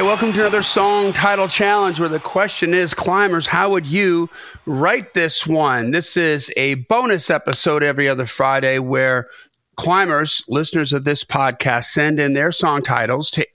welcome to another song title challenge where the question is, climbers, how would you write this one? This is a bonus episode every other Friday where climbers, listeners of this podcast, send in their song titles to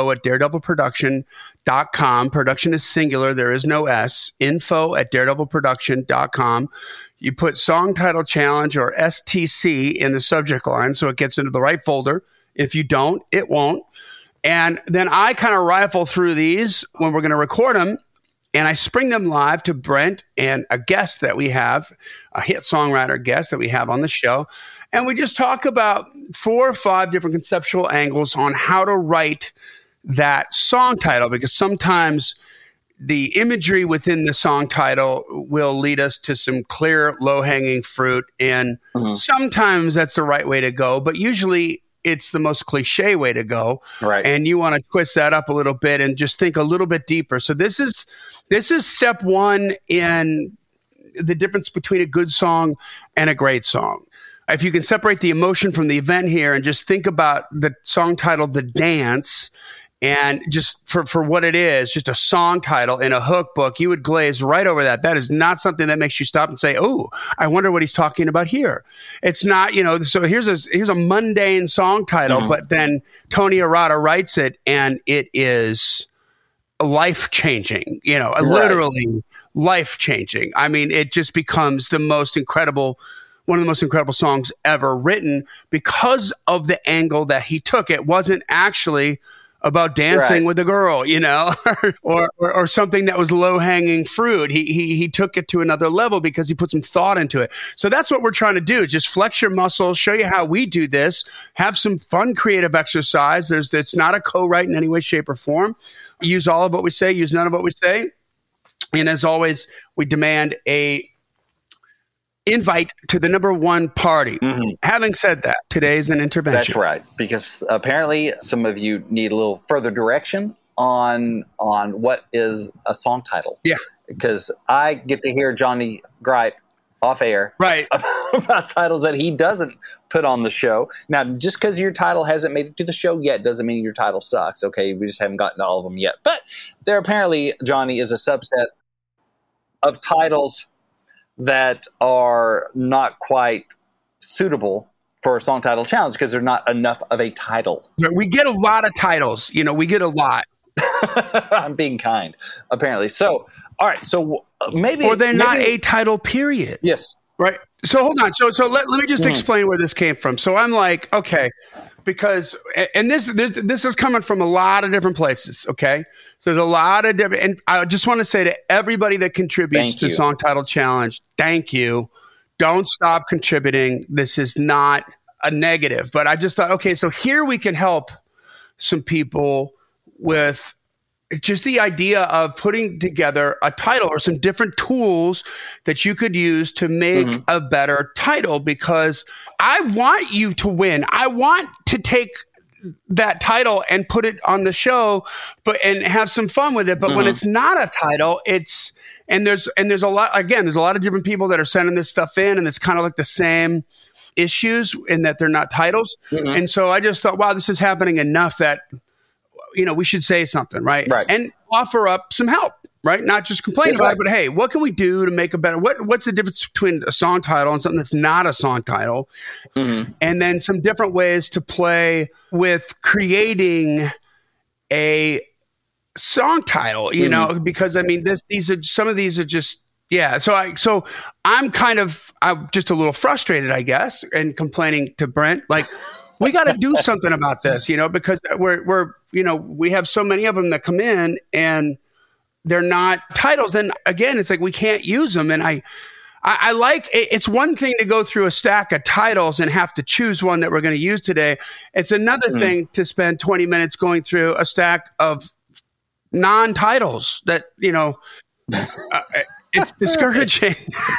info@daredevilproduction.com. Production is singular. There is no S. info@daredevilproduction.com. You put song title challenge or STC in the subject line so it gets into the right folder. If you don't, it won't. And then I kind of rifle through these when we're going to record them, and I spring them live to Brent and a guest that we have, a hit songwriter guest that we have on the show. And we just talk about 4 or 5 different conceptual angles on how to write that song title, because sometimes the imagery within the song title will lead us to some clear, low-hanging fruit. And sometimes that's the right way to go, but usually it's the most cliche way to go. Right. And you want to twist that up a little bit and just think a little bit deeper. So this is step 1 in the difference between a good song and a great song. If you can separate the emotion from the event here and just think about the song title, The Dance, and just for what it is, just a song title in a hook book, you would glaze right over that. That is not something that makes you stop and say, oh, I wonder what he's talking about here. It's not, so here's a mundane song title, but then Tony Arata writes it and it is life-changing, literally life-changing. I mean, it just becomes one of the most incredible songs ever written because of the angle that he took. It wasn't actually about dancing with a girl, or something that was low-hanging fruit. He took it to another level because he put some thought into it. So that's what we're trying to do, just flex your muscles, show you how we do this, have some fun creative exercise. It's not a co-write in any way, shape, or form. Use all of what we say, use none of what we say. And as always, we demand a invite to the number 1 party. Having said that, today's an intervention. That's right, because apparently some of you need a little further direction on what is a song title. Yeah. Because I get to hear Johnny gripe off air about titles that he doesn't put on the show. Now, just because your title hasn't made it to the show yet doesn't mean your title sucks, okay? We just haven't gotten to all of them yet. But there apparently, Johnny, is a subset of titles that are not quite suitable for a song title challenge because they're not enough of a title. We get a lot of titles. We get a lot. I'm being kind, apparently. So, all right. So maybe... Or they're not a title, period. Yes. Right. So hold on. So let me just explain where this came from. So I'm like, okay, because, and this is coming from a lot of different places. Okay. So there's a lot of different, and I just want to say to everybody that contributes to Song Title Challenge, thank you. Don't stop contributing. This is not a negative, but I just thought, okay, so here we can help some people with just the idea of putting together a title or some different tools that you could use to make a better title, because I want you to win. I want to take that title and put it on the show, and have some fun with it. But when it's not a title, there's a lot of different people that are sending this stuff in, and it's kind of like the same issues in that they're not titles. And so I just thought, wow, this is happening enough that we should say something, right? And offer up some help, right? Not just complain about it, but hey, what can we do to make a better, what's the difference between a song title and something that's not a song title? And then some different ways to play with creating a song title, because I mean, some of these are just, yeah. So I'm just a little frustrated, I guess, and complaining to Brent, like, we got to do something about this, because we have so many of them that come in and they're not titles. Then again, it's like we can't use them. And I like it's one thing to go through a stack of titles and have to choose one that we're going to use today. It's another thing to spend 20 minutes going through a stack of non-titles that, it's discouraging.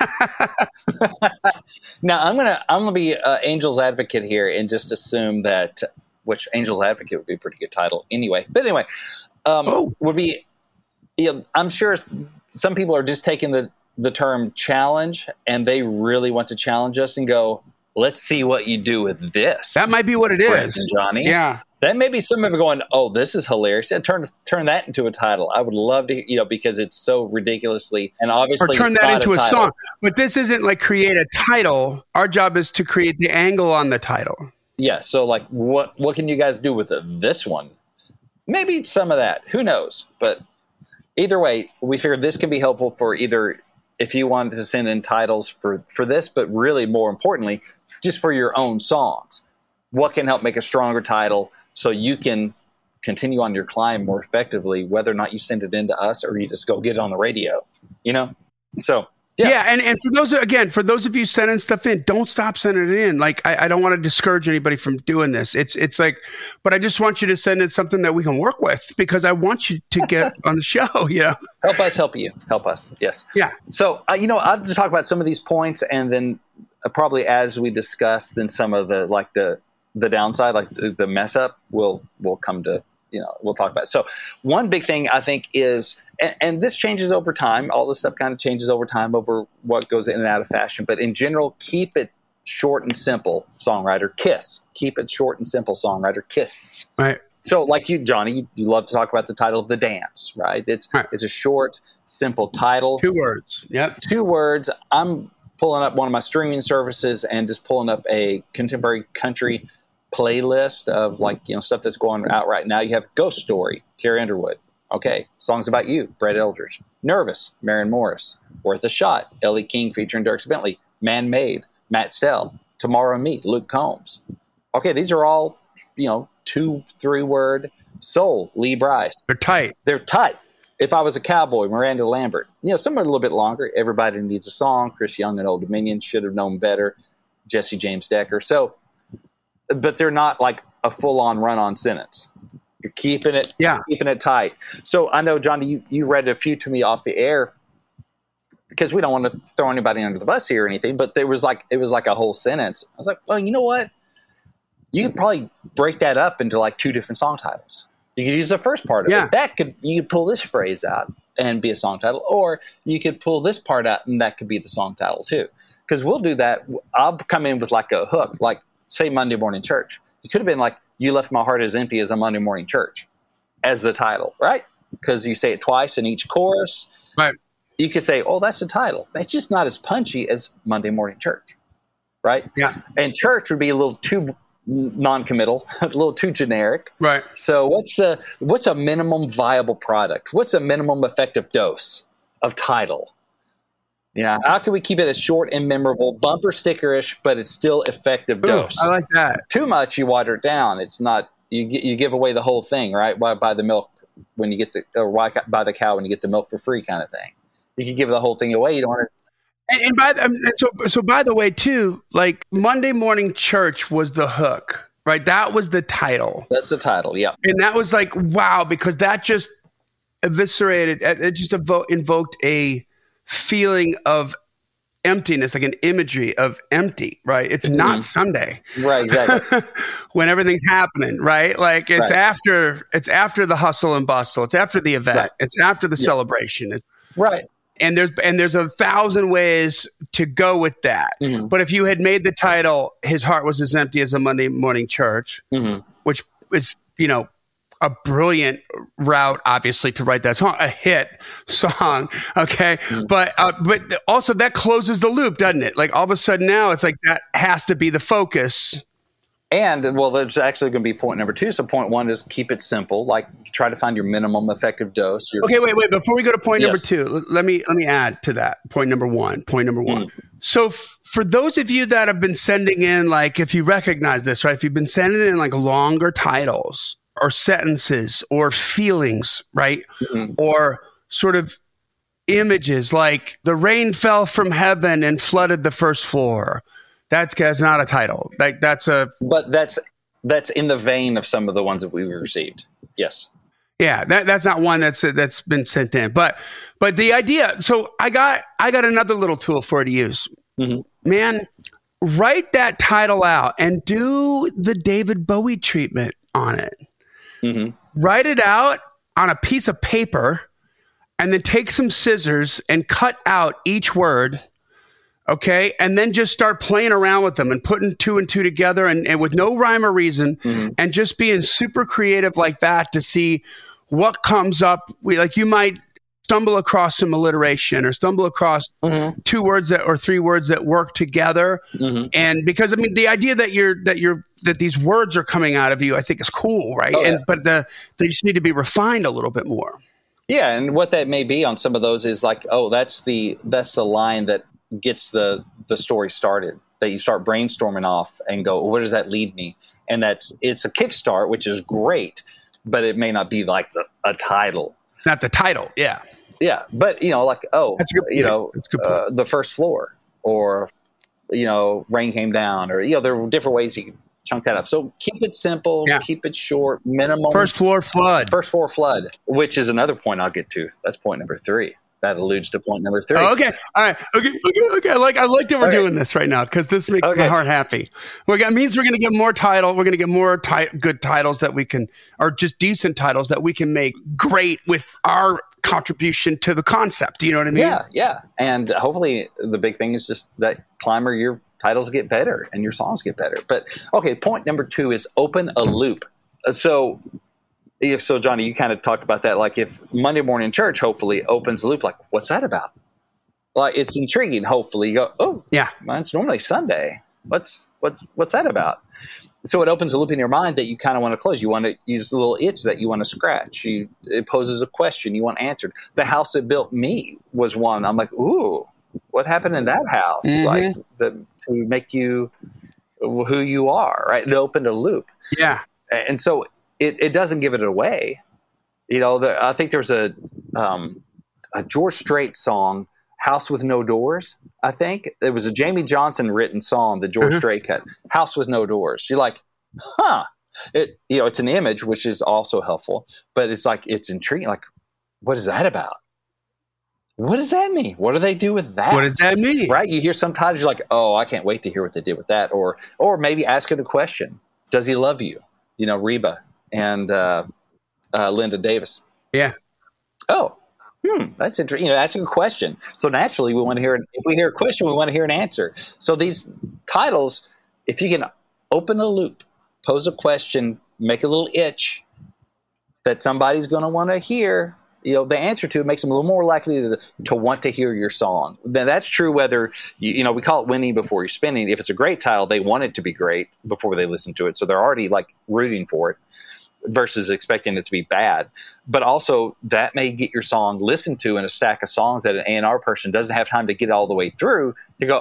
Now I'm gonna be Angel's Advocate here and just assume that, which Angel's Advocate would be a pretty good title anyway. But anyway, would be. I'm sure some people are just taking the term challenge and they really want to challenge us and go, let's see what you do with this. That might be what it is, Johnny. Yeah. Then maybe some of it going, oh, this is hilarious. And turn that into a title. I would love to, because it's so ridiculously and obviously. Or turn that into a song. But this isn't like create a title. Our job is to create the angle on the title. Yeah. So like, what can you guys do with this one? Maybe some of that. Who knows? But either way, we figured this can be helpful for either if you wanted to send in titles for this, but really more importantly, just for your own songs. What can help make a stronger title? So you can continue on your climb more effectively, whether or not you send it in to us or you just go get it on the radio, So, yeah. And for those of you sending stuff in, don't stop sending it in. Like, I don't want to discourage anybody from doing this. It's like, but I just want you to send in something that we can work with because I want you to get on the show, Help us help you. Help us. Yes. Yeah. So, I'll just talk about some of these points and then probably as we discuss, then some of the downside, like the mess up, we'll come to, we'll talk about it. So one big thing I think is, and this changes over time, all this stuff kind of changes over time over what goes in and out of fashion, but in general, keep it short and simple, songwriter KISS. Keep it short and simple, songwriter KISS. Right. So like you, Johnny, you love to talk about the title of The Dance, right? It's a short, simple title. 2 words. Yep. 2 words. I'm pulling up one of my streaming services and just pulling up a contemporary country playlist of stuff that's going out right now. You have Ghost Story, Carrie Underwood. Okay. Songs About You, Brett Eldridge. Nervous, Maren Morris. Worth a Shot, Ellie King featuring Dierks Bentley. Man Made, Matt Stell. Tomorrow Me, Luke Combs. Okay, these are all 2-3 word. Soul, Lee Brice. They're tight. If I Was a Cowboy, Miranda Lambert. Some are a little bit longer. Everybody Needs a Song, Chris Young and Old Dominion, Should Have Known Better, Jesse James Decker. So, but they're not like a full-on run-on sentence. You're keeping it tight. So I know, Johnny, you read a few to me off the air because we don't want to throw anybody under the bus here or anything, but it was like a whole sentence. I was like, well, you know what? You could probably break that up into like 2 different song titles. You could use the first part of it. You could pull this phrase out and be a song title, or you could pull this part out and that could be the song title too. Because we'll do that. I'll come in with like a hook, like say Monday Morning Church. It could have been like, You Left My Heart as Empty as a Monday Morning Church as the title, right? Because you say it twice in each chorus. Right. You could say, oh, that's the title. That's just not as punchy as Monday Morning Church, right? Yeah. And church would be a little too non-committal, a little too generic. Right. So what's a minimum viable product? What's a minimum effective dose of title? How can we keep it as short and memorable, bumper stickerish, but it's still effective dose? I like that. Too much, you water it down. It's not. You give away the whole thing, right? Why buy the milk when you get why buy the cow when you get the milk for free, kind of thing. You can give the whole thing away. You don't want to. So by the way, too, like Monday Morning Church was the hook, right? That was the title. That's the title, yeah. And that was like, wow, because that just eviscerated. It just invoked a feeling of emptiness, like an imagery of empty, right? It's not Sunday, right? Exactly. When everything's happening, right? Like it's after the hustle and bustle. It's after the event. It's after the celebration. Right. And there's 1,000 ways to go with that. Mm-hmm. But if you had made the title, His Heart Was as Empty as a Monday Morning Church, which is, a brilliant route, obviously, to write that song, a hit song. Okay. Mm-hmm. But also that closes the loop, doesn't it? Like all of a sudden now it's like that has to be the focus. And well, there's actually going to be point number 2. So point 1 is keep it simple. Like try to find your minimum effective dose. Okay, wait. Before we go to point number 2, let me add to that. Point number 1. So for those of you that have been sending in, like if you recognize this, right? If you've been sending in like longer titles or sentences or feelings, right? Mm-hmm. Or sort of images like the rain fell from heaven and flooded the first floor. That's not a title. Like but that's in the vein of some of the ones that we received. Yes. Yeah, that's not one that's been sent in. But the idea. So I got another little tool for you to use. Mm-hmm. Man, write that title out and do the David Bowie treatment on it. Mm-hmm. Write it out on a piece of paper, and then take some scissors and cut out each word. Okay. And then just start playing around with them and putting 2 and 2 together and with no rhyme or reason and just being super creative like that to see what comes up. You might stumble across some alliteration or stumble across 2 words or 3 words that work together. And because, I mean, the idea that these words are coming out of you, I think is cool. Right. But they just need to be refined a little bit more. Yeah. And what that may be on some of those is like, oh, that's the line that gets the story started, that you start brainstorming off and go, well, where does that lead me? And it's a kickstart, which is great, but it may not be like a title. Not the title. Yeah. Yeah. But, like, that's good, the first floor, or, rain came down, or, there are different ways you can chunk that up. So keep it simple, keep it short, minimum. First floor flood, which is another point I'll get to. That's point number 3. That alludes to point number 3. Oh, okay. All right. Okay. I like that we're doing this right now, because this makes my heart happy. It means we're going to get more title. We're going to get more good titles that we can, or just decent titles that we can make great with our contribution to the concept. You know what I mean? Yeah. And hopefully the big thing is just that, Climber, your titles get better and your songs get better. But okay, point number 2 is open a loop. So Johnny, you kind of talked about that. Like, if Monday Morning Church hopefully opens a loop, like, what's that about? Like, it's intriguing. Hopefully, you go, oh, yeah, well, it's normally Sunday. What's that about? So it opens a loop in your mind that you kind of want to close. You want to use a little itch that you want to scratch. It poses a question you want answered. The House That Built Me was one. I'm like, ooh, what happened in that house? Like, to make you who you are, right? It opened a loop. Yeah, and so. It doesn't give it away. I think there's a George Strait song, House with No Doors. I think it was a Jamie Johnson written song that George Strait cut, House with No Doors. You're like, huh. It's an image, which is also helpful, but it's like, it's intriguing. Like, what is that about? What does that mean? What do they do with that? What does that mean? Right? You hear sometimes you're like, oh, I can't wait to hear what they did with that. Or maybe ask it a question. Does he love you? Reba and Linda Davis. Yeah. Oh, that's interesting. That's a good question. So naturally, we want to hear. If we hear a question, we want to hear an answer. So these titles, if you can open a loop, pose a question, make a little itch that somebody's going to want to hear, the answer to, it makes them a little more likely to want to hear your song. Then that's true whether, we call it winning before you're spinning. If it's a great title, they want it to be great before they listen to it. So they're already like rooting for it versus expecting it to be bad. But also that may get your song listened to in a stack of songs that an A&R person doesn't have time to get all the way through to go,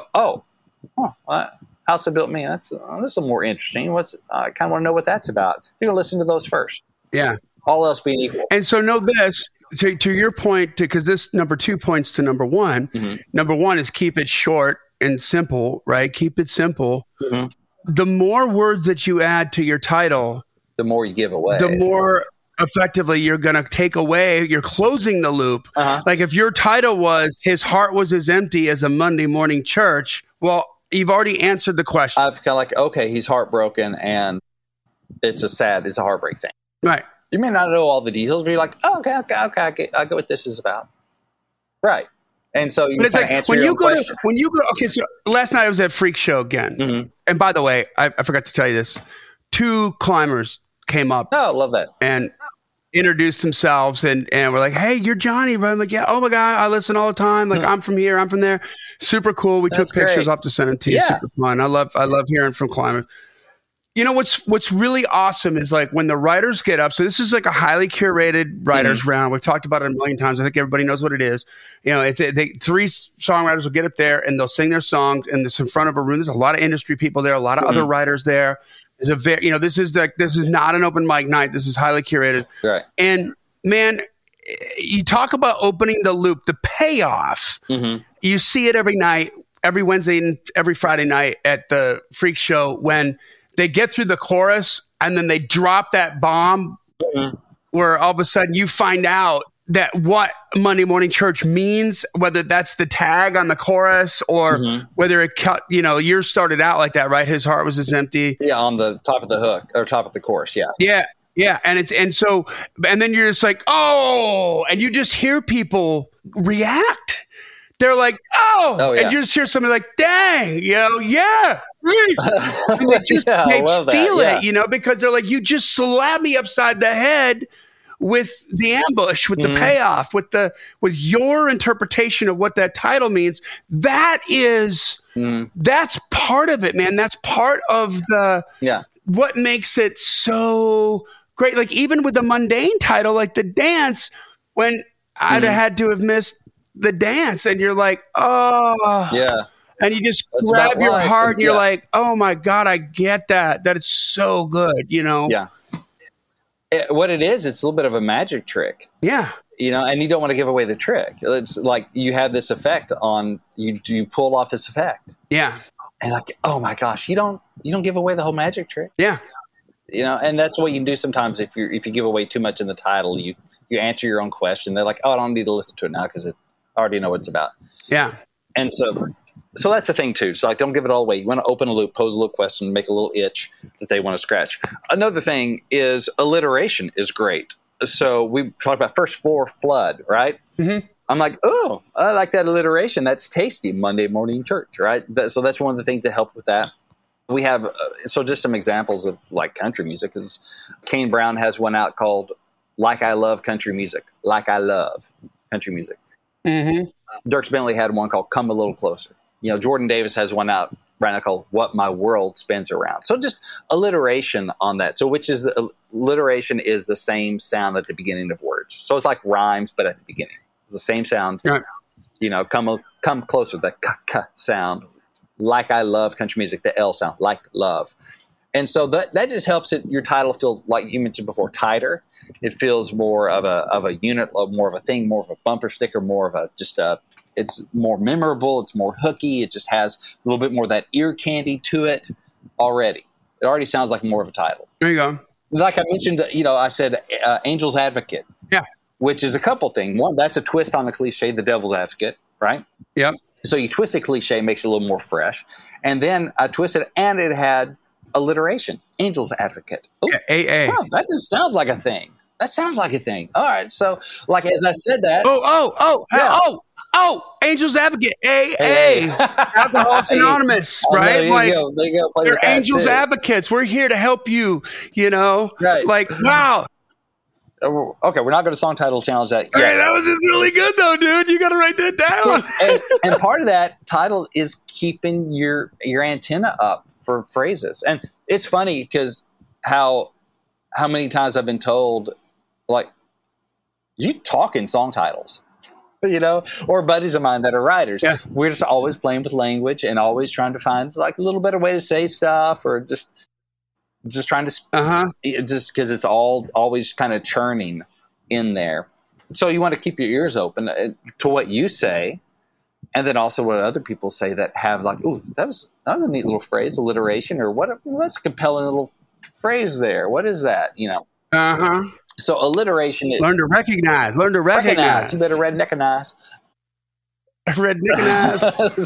House That Built Me. That's a little more interesting. I kind of want to know what that's about. You're going to listen to those first. Yeah. All else being equal. And so know this, to your point, because this number 2 points to number 1. Number 1 is keep it short and simple, right? Keep it simple. The more words that you add to your title, the more you give away, the more effectively you're going to take away. You're closing the loop. Like if your title was "His Heart Was as Empty as a Monday Morning Church," well, you've already answered the question. I've kind of like, okay, he's heartbroken, and it's a heartbreak thing. Right. You may not know all the details, but you're like, oh, okay, I get what this is about. Right. And so you kind of answer your own question. Okay, so last night I was at Freak Show again. And by the way, I forgot to tell you this. 2 climbers came up. Oh, love that. And introduced themselves and we're like, hey, you're Johnny. I'm like, yeah, oh my God, I listen all the time. Like, I'm from here, I'm from there. Super cool. We took pictures off to send them to you. Super fun. I love hearing from climbers. What's really awesome is like when the writers get up. So this is like a highly curated writers round. We've talked about it a million times. I think everybody knows what it is. 3 songwriters will get up there and they'll sing their songs, and this in front of a room. There's a lot of industry people there, a lot of other writers there. There's this is not an open mic night. This is highly curated. Right. And man, you talk about opening the loop, the payoff. You see it every night, every Wednesday and every Friday night at the Freak Show when they get through the chorus and then they drop that bomb where all of a sudden you find out that what Monday Morning Church means, whether that's the tag on the chorus or whether it cut, yours started out like that, right? His heart was as empty. Yeah. On the top of the hook or top of the chorus. Yeah. Yeah. Yeah. And then you're just like, oh, and you just hear people react they're like, oh yeah. And you just hear somebody like, dang, yeah. And they just they feel it, because they're like, you just slapped me upside the head with the ambush, with the payoff, with your interpretation of what that title means. That is that's part of it, man. That's part of the what makes it so great. Like even with the mundane title, like the dance, when I'd have had to have missed the dance, and you're like, oh yeah. And you just grab your heart and you're like, oh my God, I get that. That is so good, Yeah. What it is, it's a little bit of a magic trick. Yeah. And you don't want to give away the trick. It's like you have this effect on you. You pull off this effect. Yeah. And like, oh my gosh, you don't give away the whole magic trick. Yeah. And that's what you can do sometimes if you give away too much in the title. You answer your own question. They're like, oh, I don't need to listen to it now because I already know what it's about. Yeah. And so that's the thing too. So like, don't give it all away. You want to open a loop, pose a little question, make a little itch that they want to scratch. Another thing is alliteration is great. So we talked about first floor flood, right? Mm-hmm. I'm like, oh, I like that alliteration. That's tasty. Monday morning church, right? So that's one of the things that help with that. We have so just some examples of like country music. Because Kane Brown has one out called "Like I Love Country Music." Like I love country music. Mm-hmm. Dierks Bentley had one called "Come a Little Closer." Jordan Davis has one out right now called "What My World Spins Around." So just alliteration on that. So alliteration is the same sound at the beginning of words. So it's like rhymes, but at the beginning. It's the same sound. Right. Come closer, the k sound. Like I love country music, the L sound, like love. And so that just helps your title feel, like you mentioned before, tighter. It feels more of a unit, more of a thing, more of a bumper sticker, more of a it's more memorable. It's more hooky. It just has a little bit more of that ear candy to it already. It already sounds like more of a title. There you go. Like I mentioned, I said Angel's Advocate. Yeah. Which is a couple things. One, that's a twist on the cliche, the devil's advocate, right? Yep. So you twist the cliche, makes it a little more fresh. And then I twisted, and it had alliteration, Angel's Advocate. Ooh, yeah, AA. Wow, that just sounds like a thing. That sounds like a thing. All right. So, like, as I said that. Angel's Advocate, AA. Alcoholics Anonymous, right? There you go. They're Angel's Advocates. We're here to help you, Right. Like, wow. Okay, we're not going to song title challenge that yet. Hey, that was just really good, though, dude. You got to write that down. and part of that title is keeping your antenna up for phrases. And it's funny because how many times I've been told, like, you talk in song titles, or buddies of mine that are writers. Yeah. We're just always playing with language and always trying to find like a little better way to say stuff, or just trying to just because it's always kind of churning in there. So you want to keep your ears open to what you say, and then also what other people say that have like, ooh, that was a neat little phrase, alliteration, or what? That's a compelling little phrase there. What is that? So alliteration is learn to recognize. You better redneckinize. Redneckinize.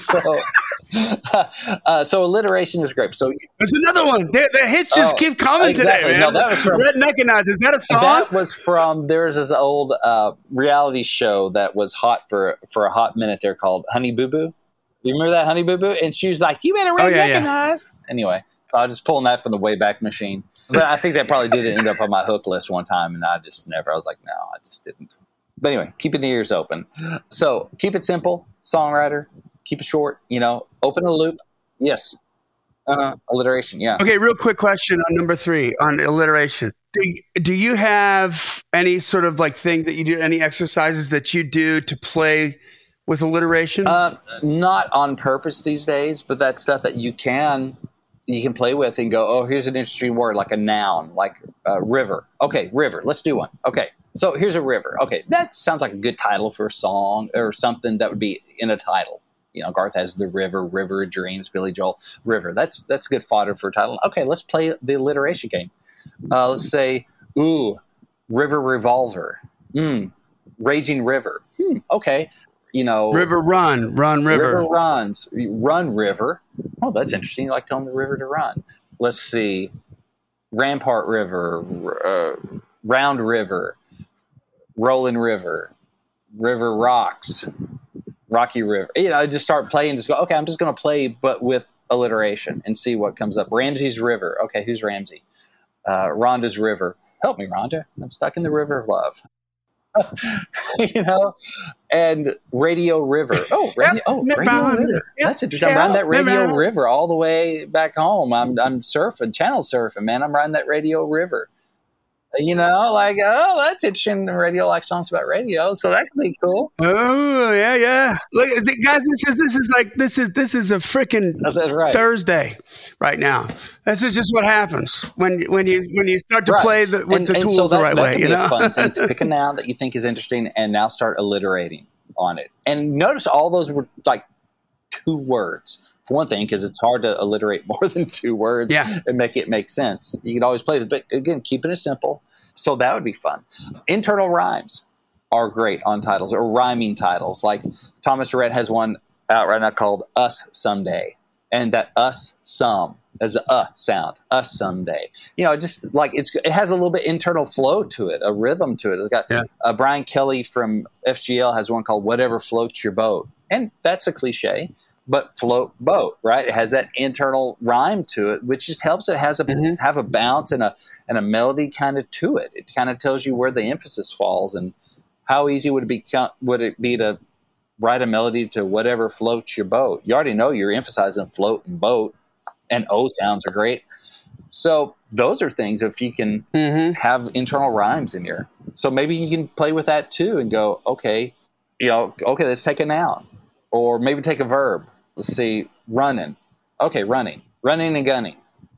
So alliteration is great. So there's another one. The hits just keep coming today, man. No, that was from Redneckinize. Is that a song? That was from, there's this old reality show that was hot for a hot minute there called Honey Boo Boo. You remember that, Honey Boo Boo? And she was like, you better redneckinize. Anyway, so I was just pulling that from the Wayback Machine. But I think that probably did end up on my hook list one time, and I was like, no, I just didn't. But anyway, keeping the ears open. So keep it simple, songwriter. Keep it short, open a loop. Yes. Alliteration, yeah. Okay, real quick question on number 3, on alliteration. Do you have any sort of like thing that you do, any exercises that you do to play with alliteration? Not on purpose these days, but that's stuff that you can play with and go, oh, here's an interesting word, like a noun, like river. Okay, river. Let's do one. Okay, so here's a river. Okay, that sounds like a good title for a song or something that would be in a title. Garth has the River of Dreams, Billy Joel, River. That's good fodder for a title. Okay, let's play the alliteration game. Let's say, ooh, River Revolver. Raging River. Okay. River Run River. River runs. Run River. Oh, that's interesting. You like telling the river to run. Let's see. Rampart River. Round River. Rolling River. River Rocks. Rocky River. Just start playing. Just go, okay, I'm just going to play, but with alliteration and see what comes up. Ramsey's River. Okay, who's Ramsey? Rhonda's River. Help me, Rhonda. I'm stuck in the river of love. And Radio River. Oh, Radio River. That's interesting. I'm riding that Radio River all the way back home. I'm surfing, channel surfing, man. I'm riding that Radio River. That's interesting. The radio likes songs about radio, so that could be cool. Oh, yeah. Look, guys, this is a freaking Thursday right now. This is just what happens when you start to play with the tools the right way. A fun thing to pick a noun that you think is interesting and now start alliterating on it. And notice all those were like 2 words. For one thing, because it's hard to alliterate more than 2 words and make it make sense. You can always play it, but again, keeping it simple. So that would be fun. Internal rhymes are great on titles, or rhyming titles. Like Thomas Rhett has one out right now called Us Someday. And that us some as a sound, us someday. Just like it has a little bit internal flow to it, a rhythm to it. It's got Brian Kelly from FGL has one called Whatever Floats Your Boat. And that's a cliche. But float boat, right? It has that internal rhyme to it, which just helps it have a bounce and a melody kind of to it. It kind of tells you where the emphasis falls and how easy would it be to write a melody to whatever floats your boat. You already know you're emphasizing float and boat, and O sounds are great. So those are things if you can have internal rhymes in here. So maybe you can play with that too and go, okay, let's take a noun. Or maybe take a verb. Let's see, running. Okay, running. Running and gunning.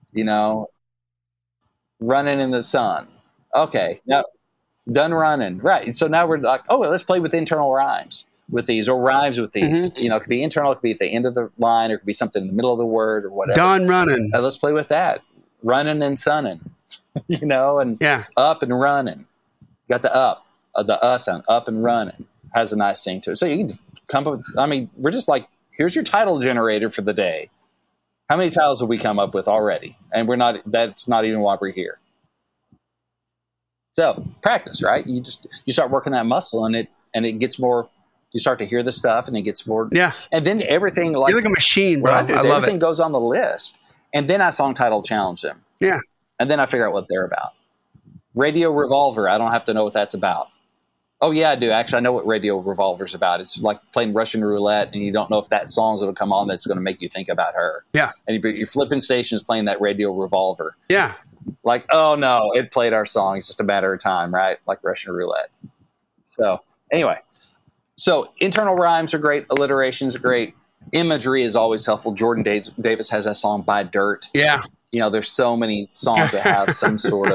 Running in the sun. Okay, now done running. Right. So now we're like, let's play with internal rhymes with these, or rhymes with these. It could be internal, it could be at the end of the line, or it could be something in the middle of the word or whatever. Done running. Let's play with that. Running and sunning. And up and running. Got the sound, up and running. Has a nice thing to it. So you can come up with, we're just like, here's your title generator for the day. How many titles have we come up with already? And that's not even why we're here. So practice, right? You start working that muscle and it gets more, you start to hear the stuff and it gets more. Yeah. And then everything you're like a machine, bro. I love it. Everything goes on the list. And then I song title challenge them. Yeah. And then I figure out what they're about. Radio Revolver. I don't have to know what that's about. Oh, yeah, I do. Actually, I know what Radio Revolver's about. It's like playing Russian roulette, and you don't know if that song's going to come on that's going to make you think about her. Yeah. And you're flipping stations playing that Radio Revolver. Yeah. Like, oh, no, it played our song. It's just a matter of time, right? Like Russian roulette. So, anyway. So, internal rhymes are great. Alliterations are great. Imagery is always helpful. Jordan Davis has that song, By Dirt. Yeah. There's so many songs that have some sort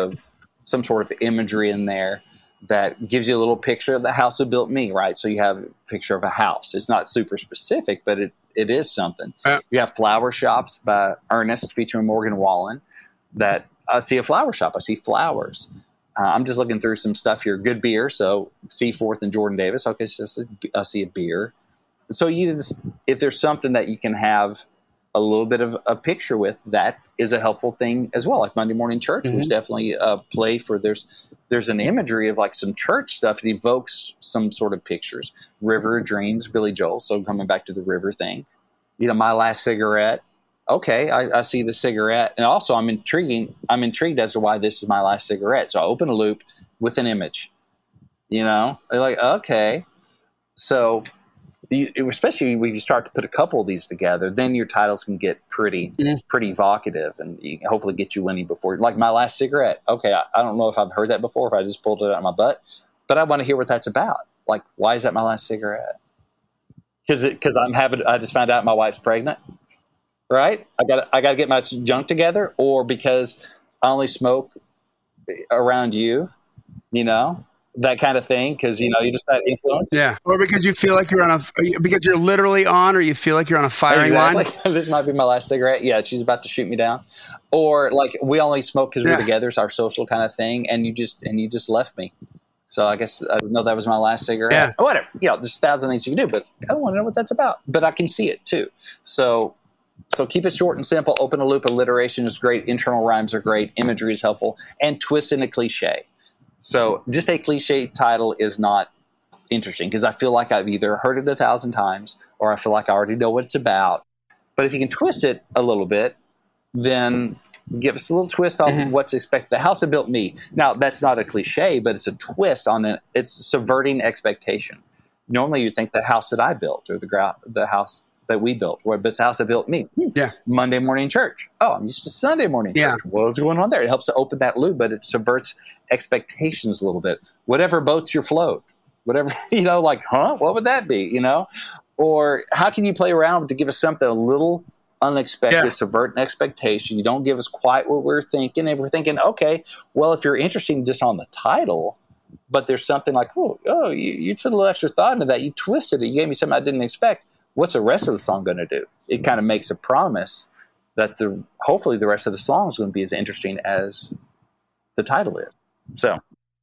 of imagery in there that gives you a little picture of the house that built me, right? So you have a picture of a house. It's not super specific, but it is something. You have Flower Shops by Ernest featuring Morgan Wallen. That I see a flower shop. I see flowers. I'm just looking through some stuff here. Good beer. So Seaforth and Jordan Davis. Okay, so I see a beer. So if there's something that you can have a little bit of a picture with, that is a helpful thing as well. Like Monday Morning Church was definitely a play for there's an imagery of like some church stuff that evokes some sort of pictures. River of Dreams, Billy Joel. So coming back to the river thing, My Last Cigarette. Okay, I see the cigarette, and also I'm intrigued as to why this is my last cigarette. So I open a loop with an image. They're like, okay, so. Especially when you start to put a couple of these together, then your titles can get pretty evocative and hopefully get you winning before. Like My Last Cigarette. Okay, I don't know if I've heard that before, if I just pulled it out of my butt, but I want to hear what that's about. Like, why is that my last cigarette? Because I just found out my wife's pregnant, right? I got to get my junk together, or because I only smoke around you, that kind of thing, because you just that influence. Yeah, or because you feel like because you're literally on, or you feel like you're on a firing line. This might be my last cigarette. Yeah, she's about to shoot me down, or like we only smoke because we're together. It's our social kind of thing, and you just left me. So I guess I didn't know that was my last cigarette. Yeah, whatever. There's 1,000 things you can do, but I don't want to know what that's about. But I can see it too. So keep it short and simple. Open a loop. Alliteration is great. Internal rhymes are great. Imagery is helpful, and twist in a cliche. So just a cliche title is not interesting because I feel like I've either heard it 1,000 times or I feel like I already know what it's about. But if you can twist it a little bit, then give us a little twist on what's expected. The House That Built Me. Now, that's not a cliche, but it's a twist on it. It's subverting expectation. Normally, you think the house that I built or the house that we built, but it's the house that built me. Yeah. Monday morning church. Oh, I'm used to Sunday morning church. What's going on there? It helps to open that loop, but it subverts expectations a little bit. Whatever boats your float, whatever, like, what would that be, Or how can you play around to give us something a little unexpected, subvert an expectation? You don't give us quite what we're thinking, and we're thinking, okay, well, if you're interested just on the title, but there's something like, you put a little extra thought into that, you twisted it, you gave me something I didn't expect. What's the rest of the song going to do? It kind of makes a promise that hopefully the rest of the song is going to be as interesting as the title is. So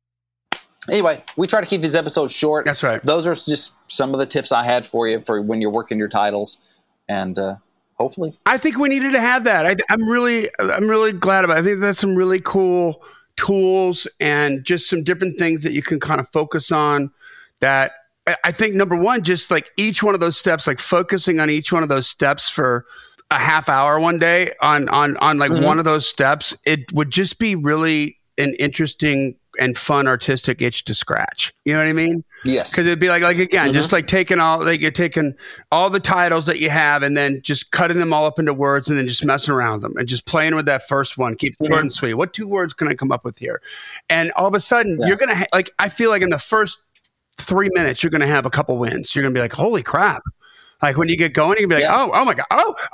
anyway, we try to keep these episodes short. That's right. Those are just some of the tips I had for you for when you're working your titles, and hopefully, I think we needed to have that. I'm really glad about it. I think that's some really cool tools and just some different things that you can kind of focus on. That I think number one, just like each one of those steps, like focusing on each one of those steps for a half hour one day on like one of those steps, it would just be really an interesting and fun artistic itch to scratch. You know what I mean? Yes. Because it'd be like again, just like you're taking all the titles that you have and then just cutting them all up into words and then just messing around with them and just playing with that first one. Keep it short and sweet. What 2 words can I come up with here? And all of a sudden, you're gonna I feel like in the first 3 minutes, you're gonna have a couple wins. You're gonna be like, holy crap. Like when you get going, you can be like, oh my God,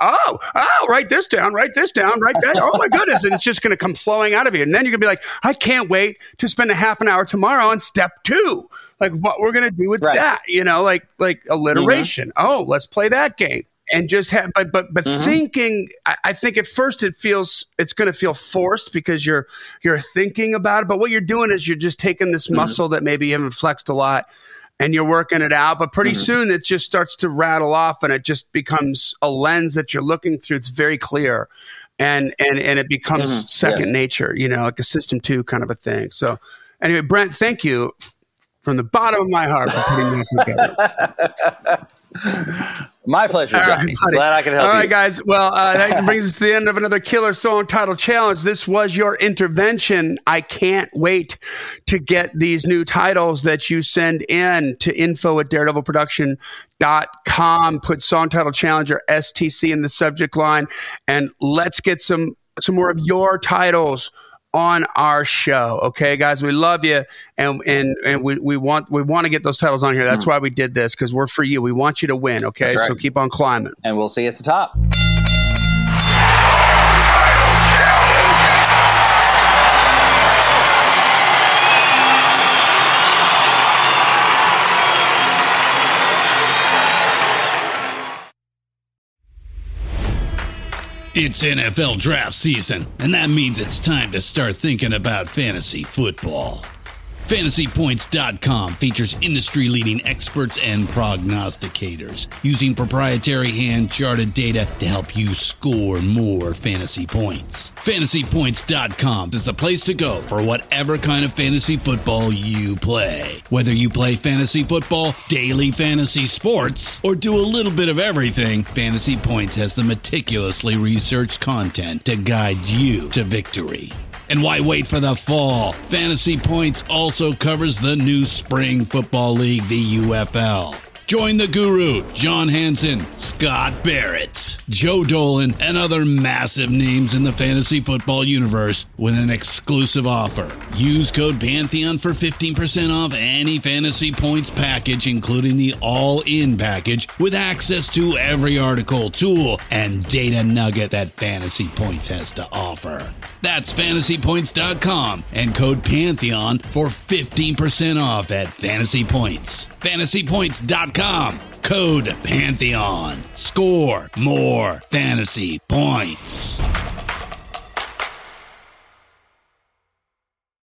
write this down, write that. Oh my goodness. And it's just going to come flowing out of you. And then you're going to be like, I can't wait to spend a half an hour tomorrow on step 2. Like what we're going to do with that, like alliteration. Oh, let's play that game. And just have, but thinking, I think at first it's going to feel forced because you're thinking about it. But what you're doing is you're just taking this muscle that maybe you haven't flexed a lot, and you're working it out, but pretty soon it just starts to rattle off and it just becomes a lens that you're looking through. It's very clear and it becomes second nature, like a system 2 kind of a thing. So anyway, Brent, thank you from the bottom of my heart for putting that together. My pleasure, Johnny. Glad I could help you. All right, guys. Well, that brings us to the end of another Killer Song Title Challenge. This was your intervention. I can't wait to get these new titles that you send in to info@daredevilproduction.com. Put Song Title Challenge or STC in the subject line, and let's get some more of your titles on our show. Okay, guys, we love you, and we want to get those titles on here. That's why we did this, because we're for you. We want you to win. Okay, so keep on climbing, and we'll see you at the top. It's NFL draft season, and that means it's time to start thinking about fantasy football. FantasyPoints.com features industry-leading experts and prognosticators using proprietary hand-charted data to help you score more fantasy points. FantasyPoints.com is the place to go for whatever kind of fantasy football you play. Whether you play fantasy football, daily fantasy sports, or do a little bit of everything, Fantasy Points has the meticulously researched content to guide you to victory. And why wait for the fall? Fantasy Points also covers the new spring football league, the UFL. Join the guru, John Hansen, Scott Barrett, Joe Dolan, and other massive names in the fantasy football universe with an exclusive offer. Use code Pantheon for 15% off any Fantasy Points package, including the all-in package, with access to every article, tool, and data nugget that Fantasy Points has to offer. That's FantasyPoints.com and code Pantheon for 15% off at Fantasy Points. FantasyPoints.com, code Pantheon. Score more fantasy points.